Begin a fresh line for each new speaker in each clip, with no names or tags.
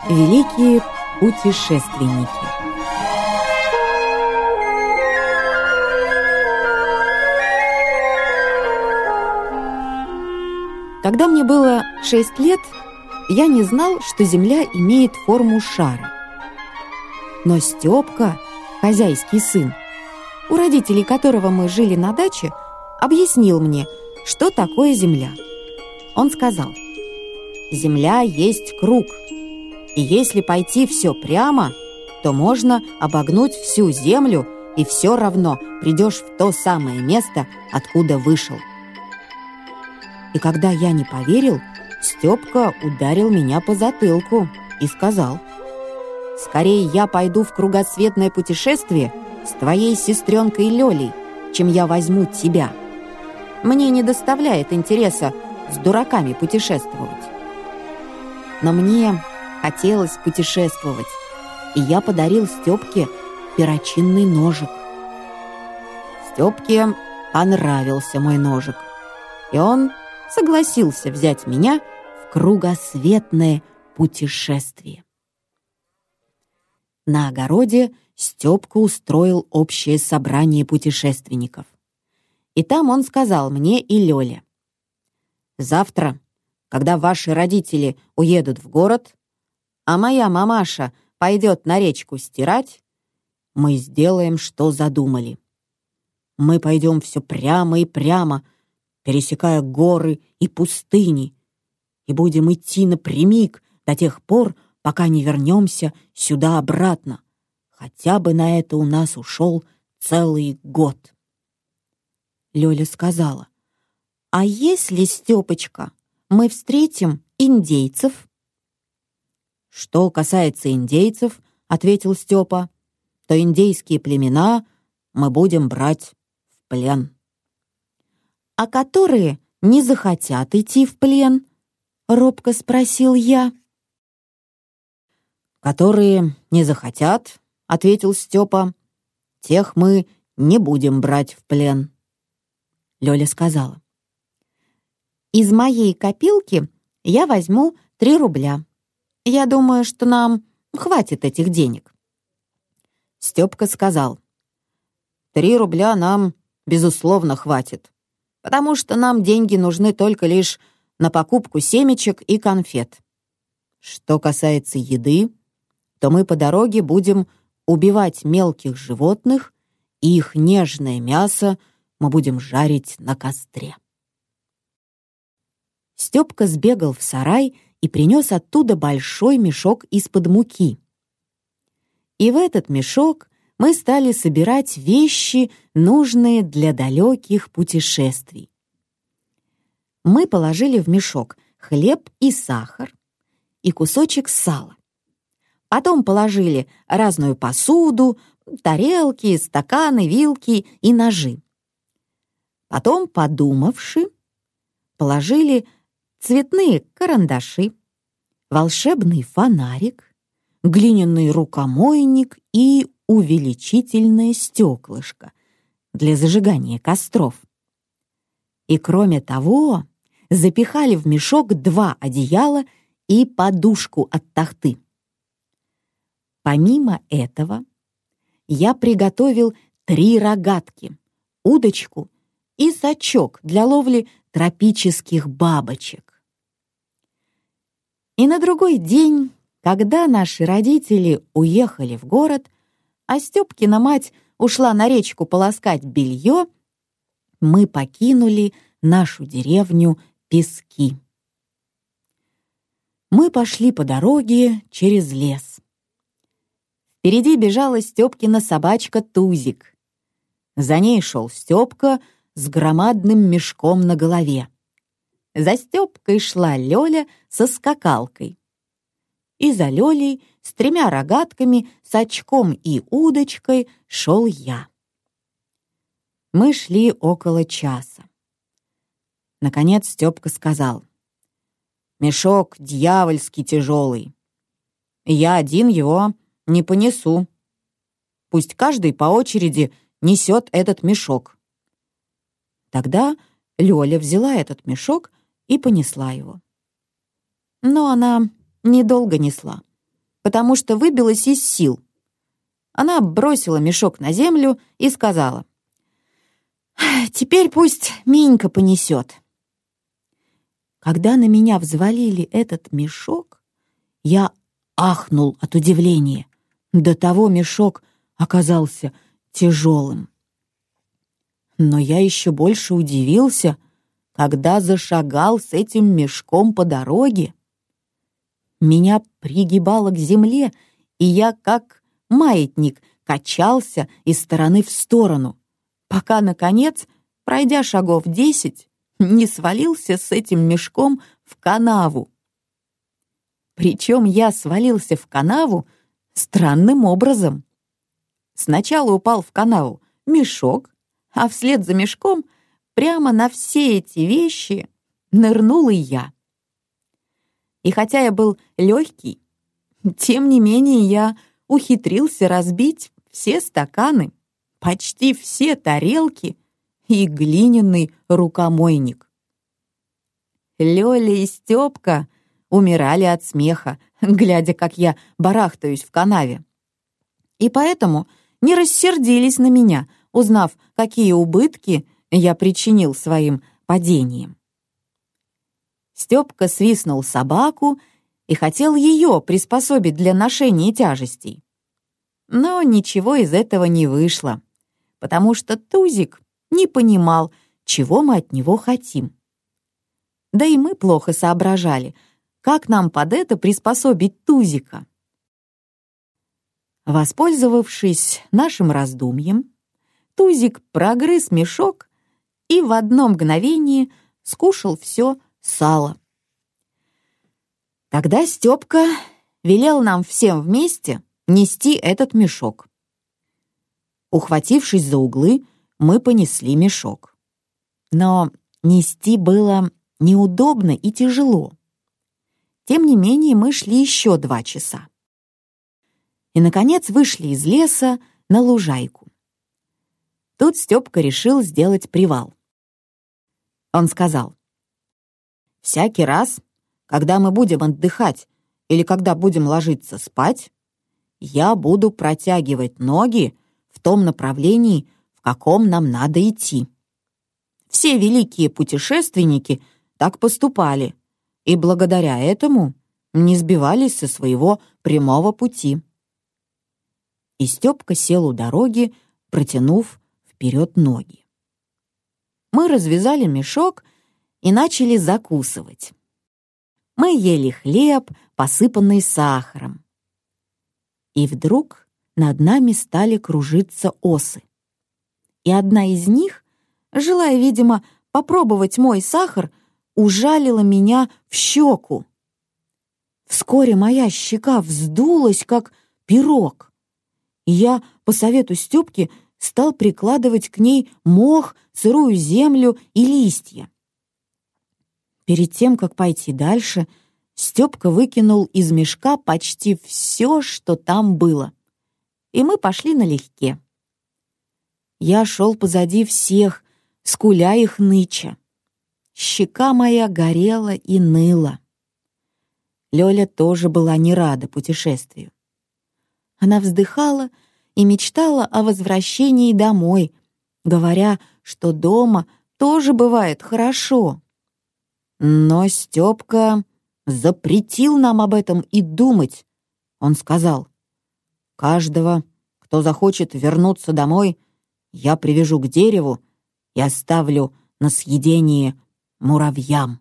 Великие путешественники. Когда мне было 6 лет, я не знал, что Земля имеет форму шара. Но Степка, хозяйский сын, у родителей которого мы жили на даче, объяснил мне, что такое Земля. Он сказал: «Земля есть круг, и если пойти все прямо, то можно обогнуть всю Землю, и все равно придешь в то самое место, откуда вышел». И когда я не поверил, Степка ударил меня по затылку и сказал: «Скорее я пойду в кругосветное путешествие с твоей сестренкой Лёлей, чем я возьму тебя. Мне не доставляет интереса с дураками путешествовать». Но мне хотелось путешествовать, и я подарил Степке перочинный ножик. Степке понравился мой ножик, и он согласился взять меня в кругосветное путешествие. На огороде Степка устроил общее собрание путешественников. И там он сказал мне и Лёле: «Завтра, когда ваши родители уедут в город, а моя мамаша пойдет на речку стирать, мы сделаем, что задумали. Мы пойдем все прямо и прямо, пересекая горы и пустыни, и будем идти напрямик до тех пор, пока не вернемся сюда обратно. Хотя бы на это у нас ушел целый год». Лёля сказала: «А если, Стёпочка, мы встретим индейцев?» «Что касается индейцев, — ответил Стёпа, — то индейские племена мы будем брать в плен». «А которые не захотят идти в плен?» — робко спросил я. «Которые не захотят, — ответил Степа, — тех мы не будем брать в плен». Лёля сказала: «Из моей копилки я возьму 3 рубля. Я думаю, что нам хватит этих денег». Степка сказал: «3 рубля нам, безусловно, хватит, потому что нам деньги нужны только лишь на покупку семечек и конфет. Что касается еды, то мы по дороге будем убивать мелких животных, и их нежное мясо мы будем жарить на костре». Степка сбегал в сарай и принес оттуда большой мешок из-под муки. И в этот мешок мы стали собирать вещи, нужные для далеких путешествий. Мы положили в мешок хлеб и сахар и кусочек сала. Потом положили разную посуду, тарелки, стаканы, вилки и ножи. Потом, подумавши, положили цветные карандаши, волшебный фонарик, глиняный рукомойник и увеличительное стеклышко для зажигания костров. И кроме того, запихали в мешок 2 одеяла и подушку от тахты. Помимо этого, я приготовил 3 рогатки, удочку и сачок для ловли тропических бабочек. И на другой день, когда наши родители уехали в город, а Степкина мать ушла на речку полоскать белье, мы покинули нашу деревню Пески. Мы пошли по дороге через лес. Впереди бежала Степкина собачка Тузик. За ней шел Степка с громадным мешком на голове. За Степкой шла Лёля со скакалкой. И за Лёлей с 3 рогатками, сачком и удочкой шел я. Мы шли около часа. Наконец Степка сказал: «Мешок дьявольски тяжелый. Я один его не понесу. Пусть каждый по очереди несет этот мешок». Тогда Лёля взяла этот мешок и понесла его. Но она недолго несла. потому что выбилась из сил. Она бросила мешок на землю и сказала: «Теперь пусть Минька понесет». Когда на меня взвалили этот мешок, я ахнул от удивления. До того мешок оказался тяжелым. Но я еще больше удивился, когда зашагал с этим мешком по дороге. Меня пригибало к земле, и я, как маятник, качался из стороны в сторону, пока, наконец, пройдя шагов 10, не свалился с этим мешком в канаву. Причем я свалился в канаву странным образом. Сначала упал в канаву мешок, а вслед за мешком прямо на все эти вещи нырнул и я. И хотя я был легкий, тем не менее я ухитрился разбить все стаканы, почти все тарелки и глиняный рукомойник. Лёля и Стёпка умирали от смеха, глядя, как я барахтаюсь в канаве. И поэтому не рассердились на меня, узнав, какие убытки я причинил своим падением. Стёпка свистнул собаку и хотел ее приспособить для ношения тяжестей. Но ничего из этого не вышло, потому что Тузик не понимал, чего мы от него хотим. Да и мы плохо соображали, как нам под это приспособить Тузика. Воспользовавшись нашим раздумьем, Тузик прогрыз мешок и в одно мгновение скушал все сало. Тогда Стёпка велел нам всем вместе нести этот мешок. Ухватившись за углы, мы понесли мешок. Но нести было неудобно и тяжело. Тем не менее, мы шли еще 2 часа. И, наконец, вышли из леса на лужайку. Тут Стёпка решил сделать привал. Он сказал: «Всякий раз, когда мы будем отдыхать или когда будем ложиться спать, я буду протягивать ноги в том направлении, в каком нам надо идти. Все великие путешественники так поступали, и благодаря этому не сбивались со своего прямого пути». И Стёпка сел у дороги, протянув вперед ноги. Мы развязали мешок и начали закусывать. Мы ели хлеб, посыпанный сахаром. И вдруг над нами стали кружиться осы. И одна из них, желая, видимо, попробовать мой сахар, ужалила меня в щеку. Вскоре моя щека вздулась, как пирог. И я, по совету Стёпки, стал прикладывать к ней мох, сырую землю и листья. Перед тем, как пойти дальше, Стёпка выкинул из мешка почти все, что там было. И мы пошли налегке. Я шел позади всех, скуля и хныча. Щека моя горела и ныла. Лёля тоже была не рада путешествию. Она вздыхала и мечтала о возвращении домой, говоря, что дома тоже бывает хорошо. Но Стёпка запретил нам об этом и думать. Он сказал: «Каждого, кто захочет вернуться домой, я привяжу к дереву и оставлю на съедение муравьям».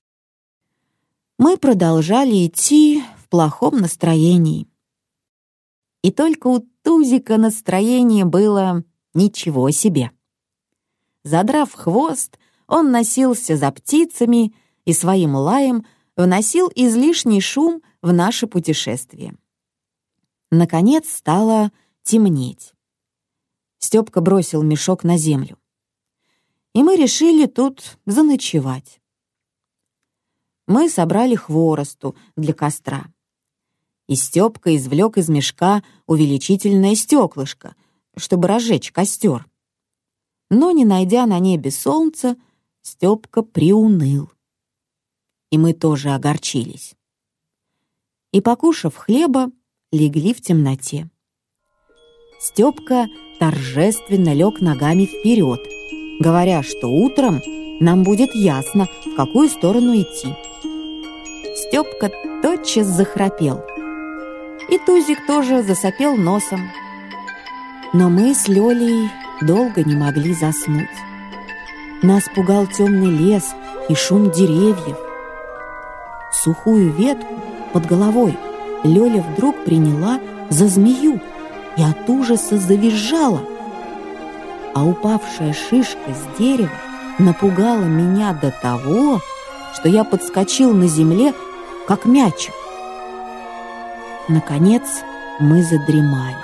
Мы продолжали идти в плохом настроении. И только у Тузика настроение было ничего себе. Задрав хвост, он носился за птицами и своим лаем вносил излишний шум в наше путешествие. Наконец стало темнеть. Стёпка бросил мешок на землю. И мы решили тут заночевать. Мы собрали хворосту для костра. И Стёпка извлек из мешка увеличительное стеклышко, чтобы разжечь костер. Но, не найдя на небе солнца, Стёпка приуныл. И мы тоже огорчились. И, покушав хлеба, легли в темноте. Степка торжественно лег ногами вперед, говоря, что утром нам будет ясно, в какую сторону идти. Степка тотчас захрапел. И Тузик тоже засопел носом. Но мы с Лёлей долго не могли заснуть. Нас пугал темный лес и шум деревьев. Сухую ветку под головой Лёля вдруг приняла за змею и от ужаса завизжала. А упавшая шишка с дерева напугала меня до того, что я подскочил на земле, как мячик. Наконец мы задремали.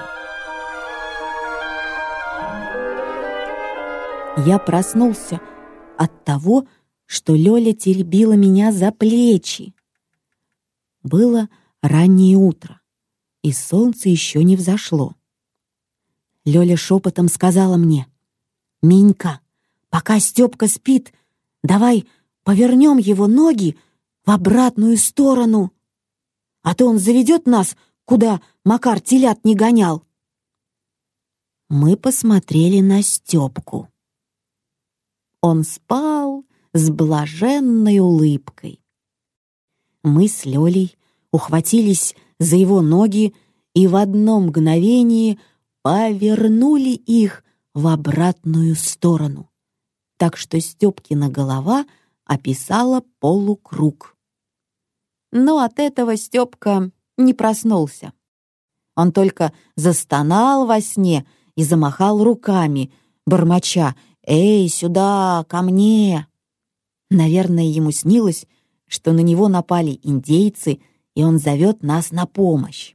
Я проснулся от того, что Лёля теребила меня за плечи. Было раннее утро, и солнце еще не взошло. Лёля шепотом сказала мне: «Минька, пока Стёпка спит, давай повернем его ноги в обратную сторону, а то он заведет нас, куда Макар телят не гонял». Мы посмотрели на Стёпку. Он спал с блаженной улыбкой. Мы с Лёлей ухватились за его ноги и в одно мгновение повернули их в обратную сторону, так что Стёпкина голова описала полукруг. Но от этого Стёпка не проснулся. Он только застонал во сне и замахал руками, бормоча: «Эй, сюда, ко мне!» Наверное, ему снилось, что на него напали индейцы, и он зовет нас на помощь.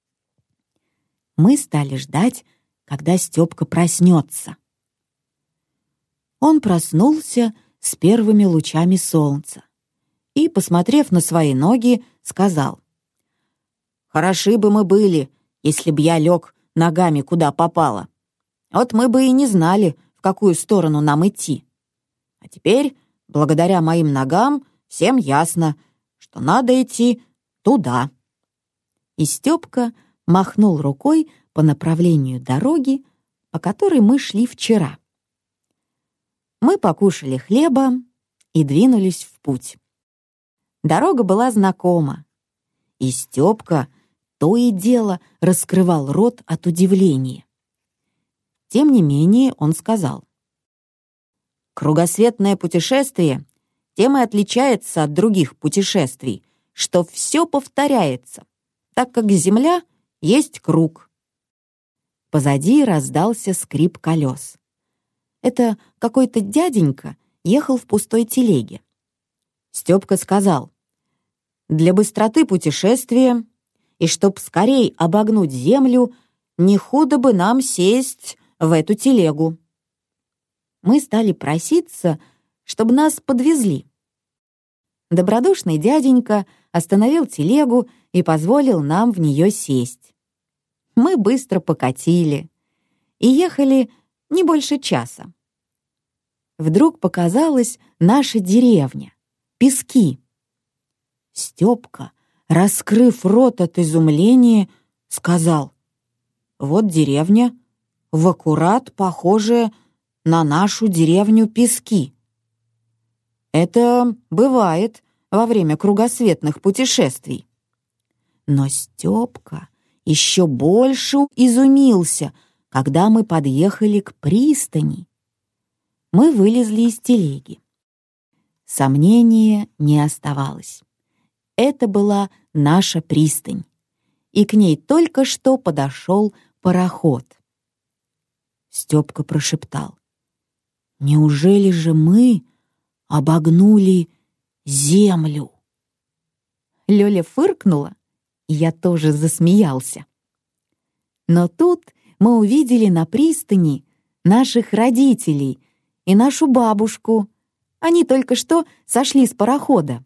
Мы стали ждать, когда Стёпка проснется. Он проснулся с первыми лучами солнца и, посмотрев на свои ноги, сказал: «Хороши бы мы были, если б я лег ногами куда попало. Вот мы бы и не знали, в какую сторону нам идти. А теперь, благодаря моим ногам, всем ясно, что надо идти туда». И Стёпка махнул рукой по направлению дороги, по которой мы шли вчера. Мы покушали хлеба и двинулись в путь. Дорога была знакома, и Стёпка то и дело раскрывал рот от удивления. Тем не менее он сказал: «Кругосветное путешествие тем и отличается от других путешествий, что все повторяется, так как Земля есть круг». Позади раздался скрип колес. Это какой-то дяденька ехал в пустой телеге. Стёпка сказал: «Для быстроты путешествия и чтоб скорей обогнуть Землю, не худо бы нам сесть в эту телегу». Мы стали проситься, чтобы нас подвезли. Добродушный дяденька остановил телегу и позволил нам в нее сесть. Мы быстро покатили и ехали не больше часа. Вдруг показалась наша деревня, Пески. Стёпка, раскрыв рот от изумления, сказал: «Вот деревня, в аккурат похожая на нашу деревню Пески. Это бывает во время кругосветных путешествий». Но Стёпка еще больше изумился, когда мы подъехали к пристани. Мы вылезли из телеги. Сомнения не оставалось. Это была наша пристань, и к ней только что подошел пароход. Стёпка прошептал: «Неужели же мы обогнули Землю?» Лёля фыркнула, и я тоже засмеялся. Но тут мы увидели на пристани наших родителей и нашу бабушку. Они только что сошли с парохода.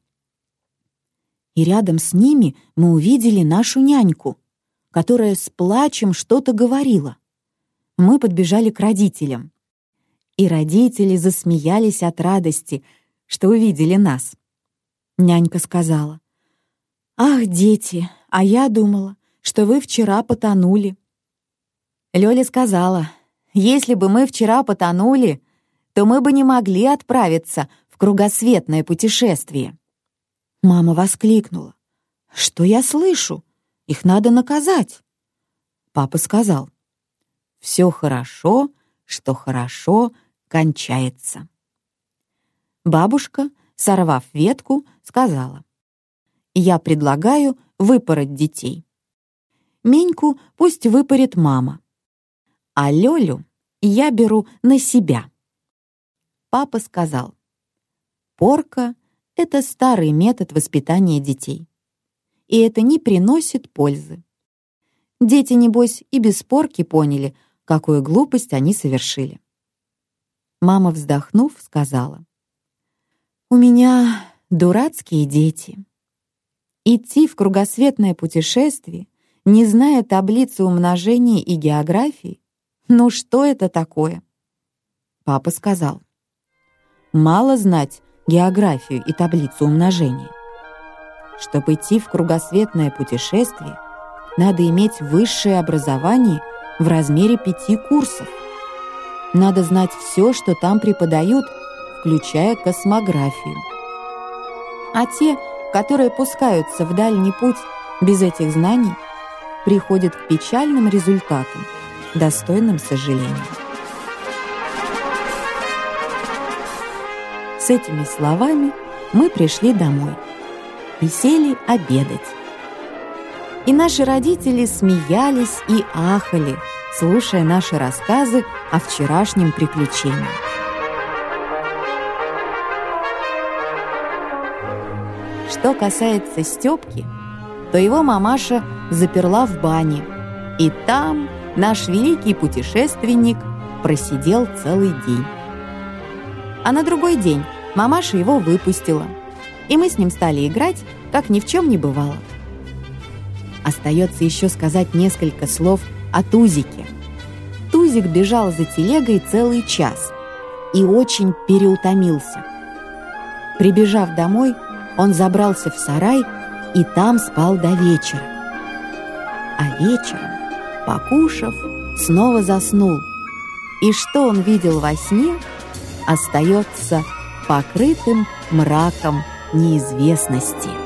И рядом с ними мы увидели нашу няньку, которая с плачем что-то говорила. Мы подбежали к родителям. И родители засмеялись от радости, что увидели нас. Нянька сказала: «Ах, дети, а я думала, что вы вчера потонули». Лёля сказала: «Если бы мы вчера потонули, то мы бы не могли отправиться в кругосветное путешествие». Мама воскликнула: «Что я слышу? Их надо наказать». Папа сказал: «Все хорошо, что хорошо кончается». Бабушка, сорвав ветку, сказала: «Я предлагаю выпороть детей. Меньку пусть выпорит мама, а Лёлю я беру на себя». Папа сказал: «Порка — это старый метод воспитания детей, и это не приносит пользы. Дети, небось, и без порки поняли, какую глупость они совершили». Мама, вздохнув, сказала: «У меня дурацкие дети. Идти в кругосветное путешествие, не зная таблицы умножения и географии, ну что это такое?» Папа сказал: «Мало знать географию и таблицу умножения. Чтобы идти в кругосветное путешествие, надо иметь высшее образование в размере 5 курсов. Надо знать все, что там преподают, включая космографию. А те, которые пускаются в дальний путь без этих знаний, приходят к печальным результатам, достойным сожаления». С этими словами мы пришли домой и сели обедать. И наши родители смеялись и ахали, слушая наши рассказы о вчерашнем приключении. Что касается Стёпки, то его мамаша заперла в бане, и там наш великий путешественник просидел целый день. А на другой день мамаша его выпустила, и мы с ним стали играть, как ни в чем не бывало. Остается еще сказать несколько слов о Тузике. Тузик бежал за телегой целый час и очень переутомился. Прибежав домой, он забрался в сарай и там спал до вечера. А вечером, покушав, снова заснул. И что он видел во сне, остается покрытым мраком неизвестности.